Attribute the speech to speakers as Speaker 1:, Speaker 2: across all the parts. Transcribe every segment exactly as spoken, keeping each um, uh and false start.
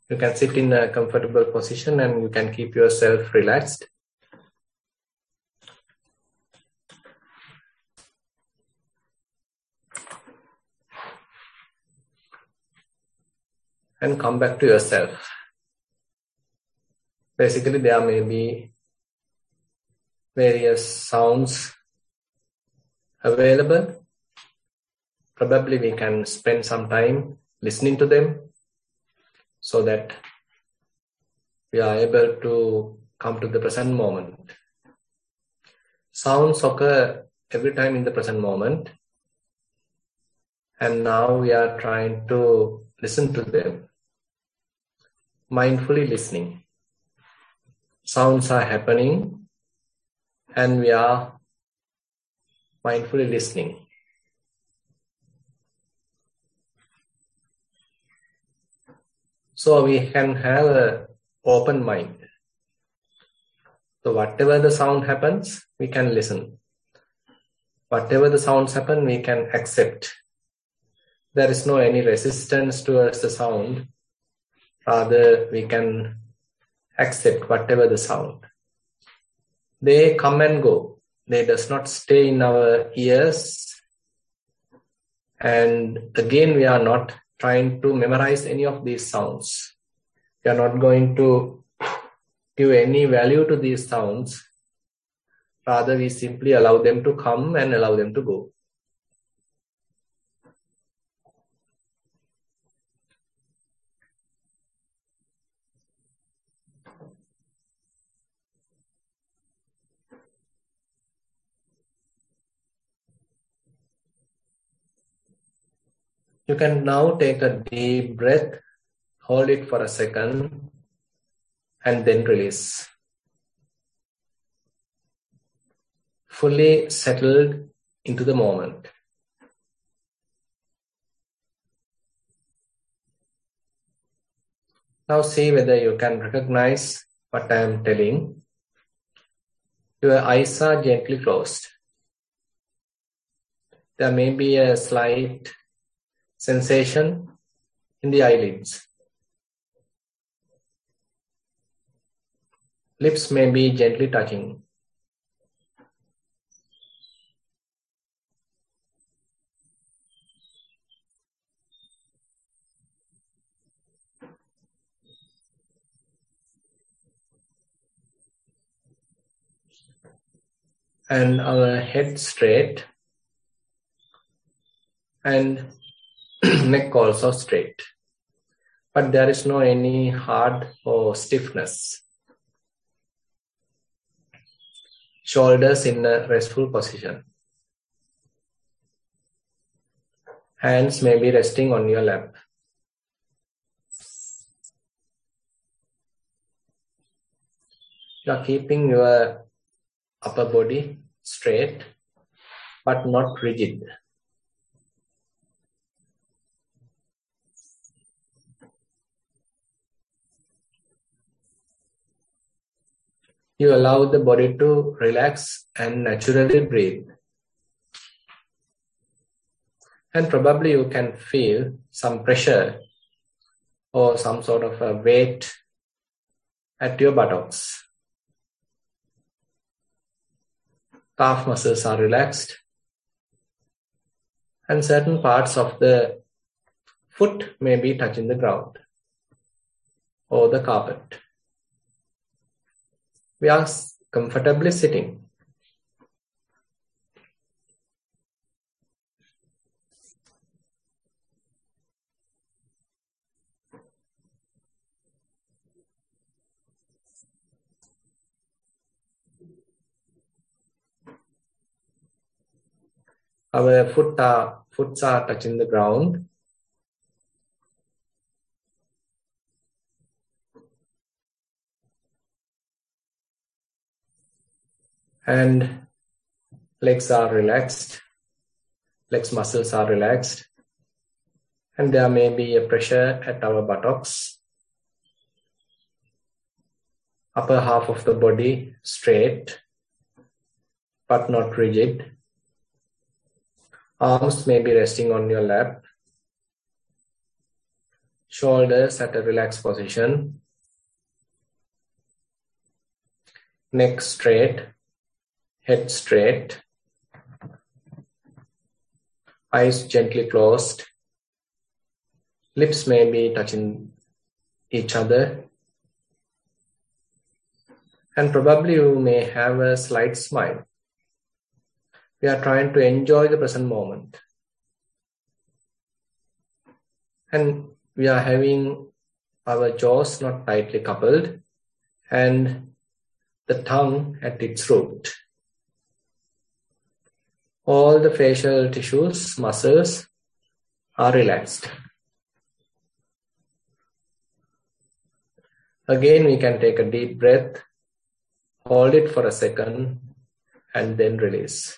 Speaker 1: You can sit in a comfortable position and you can keep yourself relaxed. And come back to yourself. Basically, there may be various sounds available. Probably we can spend some time listening to them so that we are able to come to the present moment. Sounds occur every time in the present moment, and now we are trying to listen to them. Mindfully listening. Sounds are happening and we are mindfully listening. So we can have an open mind. So whatever the sound happens, we can listen. Whatever the sounds happen, we can accept. There is no any resistance towards the sound. Rather, we can accept whatever the sound. They come and go. They does not stay in our ears. And again, we are not trying to memorize any of these sounds. We are not going to give any value to these sounds. Rather, we simply allow them to come and allow them to go. You can now take a deep breath, hold it for a second, and then release. Fully settled into the moment. Now see whether you can recognize what I am telling. Your eyes are gently closed. There may be a slight sensation in the eyelids. Lips may be gently touching. And our head straight and neck also straight. But there is no any hard or stiffness. Shoulders in a restful position. Hands may be resting on your lap. You are keeping your upper body straight but not rigid. You allow the body to relax and naturally breathe. And probably you can feel some pressure or some sort of a weight at your buttocks. Calf muscles are relaxed. And certain parts of the foot may be touching the ground or the carpet. We are comfortably sitting. Our foot are, foots are touching the ground. And legs are relaxed. Legs muscles are relaxed. And there may be a pressure at our buttocks. Upper half of the body straight, but not rigid. Arms may be resting on your lap. Shoulders at a relaxed position. Neck straight. Head straight. Eyes gently closed. Lips may be touching each other. And probably you may have a slight smile. We are trying to enjoy the present moment. And we are having our jaws not tightly coupled and the tongue at its root. All the facial tissues, muscles are relaxed. Again, we can take a deep breath, hold it for a second, and then release.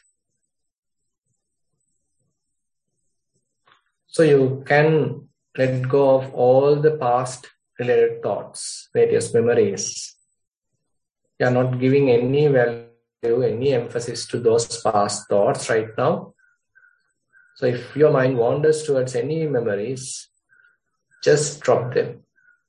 Speaker 1: So you can let go of all the past related thoughts, various memories. You are not giving any value, any emphasis to those past thoughts right now. So if your mind wanders towards any memories, just drop them.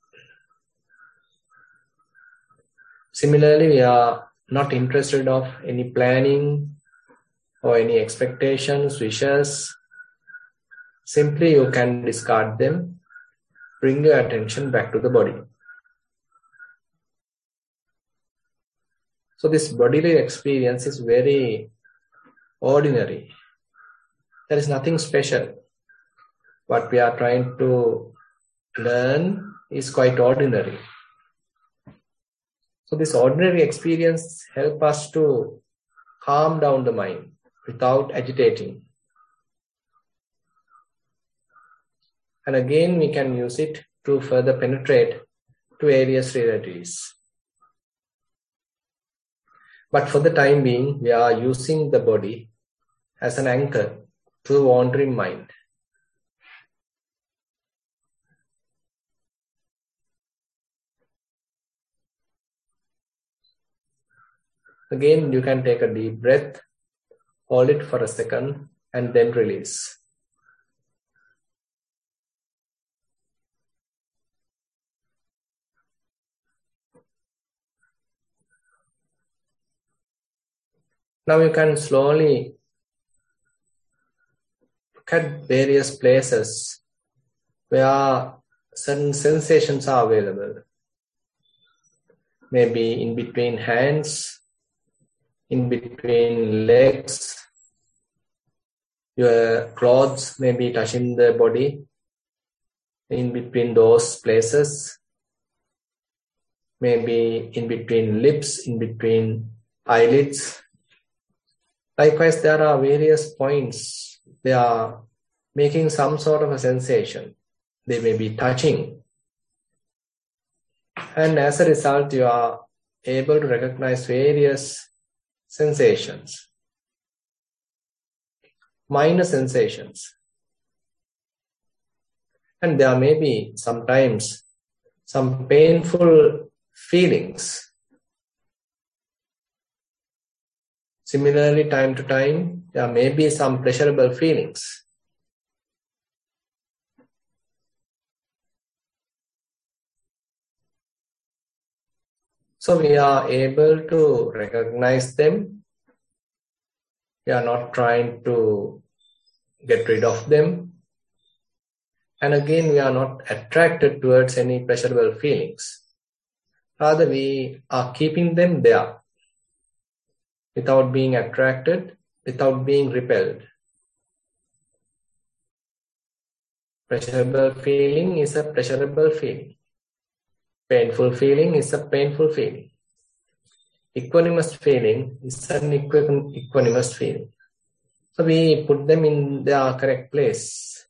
Speaker 1: Similarly, we are not interested of any planning or any expectations, wishes. Simply you can discard them, bring your attention back to the body. So this bodily experience is very ordinary. There is nothing special. What we are trying to learn is quite ordinary. So this ordinary experience helps us to calm down the mind without agitating. And again, we can use it to further penetrate to various realities. But for the time being, we are using the body as an anchor to the wandering mind. Again, you can take a deep breath, hold it for a second, and then release. Now you can slowly look at various places where certain sensations are available. Maybe in between hands, in between legs, your clothes may be touching the body. In between those places, maybe in between lips, in between eyelids. Likewise, there are various points. They are making some sort of a sensation. They may be touching. And as a result, you are able to recognize various sensations. Minor sensations. And there may be sometimes some painful feelings. Similarly, time to time, there may be some pleasurable feelings. So we are able to recognize them. We are not trying to get rid of them. And again, we are not attracted towards any pleasurable feelings. Rather, we are keeping them there. Without being attracted, without being repelled. Pleasurable feeling is a pleasurable feeling. Painful feeling is a painful feeling. Equanimous feeling is an equ- equanimous feeling. So we put them in their correct place.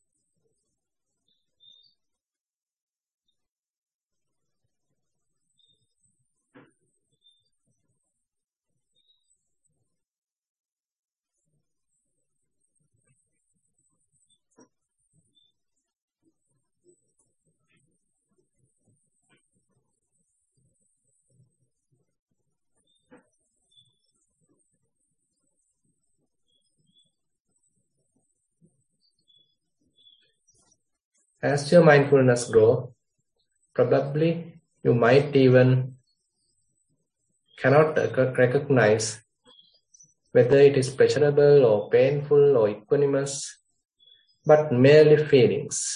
Speaker 1: As your mindfulness grows, probably you might even cannot recognize whether it is pleasurable or painful or equanimous, but merely feelings.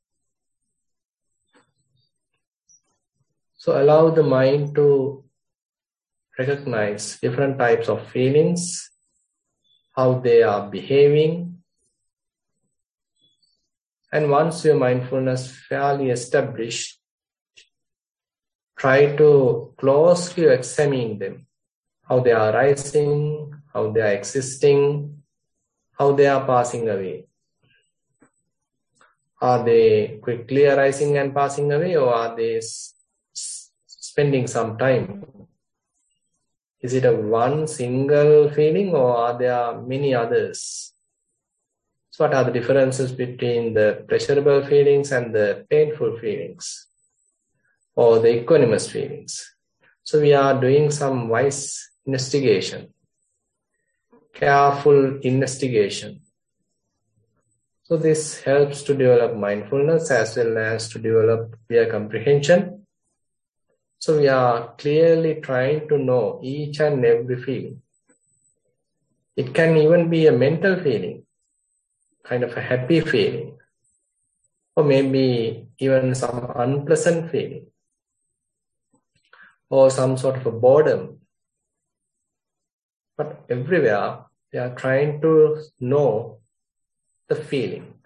Speaker 1: So allow the mind to recognize different types of feelings, how they are behaving. And once your mindfulness fairly established, try to closely examine them, how they are rising, how they are existing, how they are passing away. Are they quickly arising and passing away, or are they s- s- spending some time? Is it a one single feeling, or are there many others? So what are the differences between the pleasurable feelings and the painful feelings, or the equanimous feelings? So we are doing some wise investigation, careful investigation. So this helps to develop mindfulness as well as to develop clear comprehension. So we are clearly trying to know each and every feeling. It can even be a mental feeling, kind of a happy feeling, or maybe even some unpleasant feeling, or some sort of a boredom. But everywhere we are trying to know the feeling.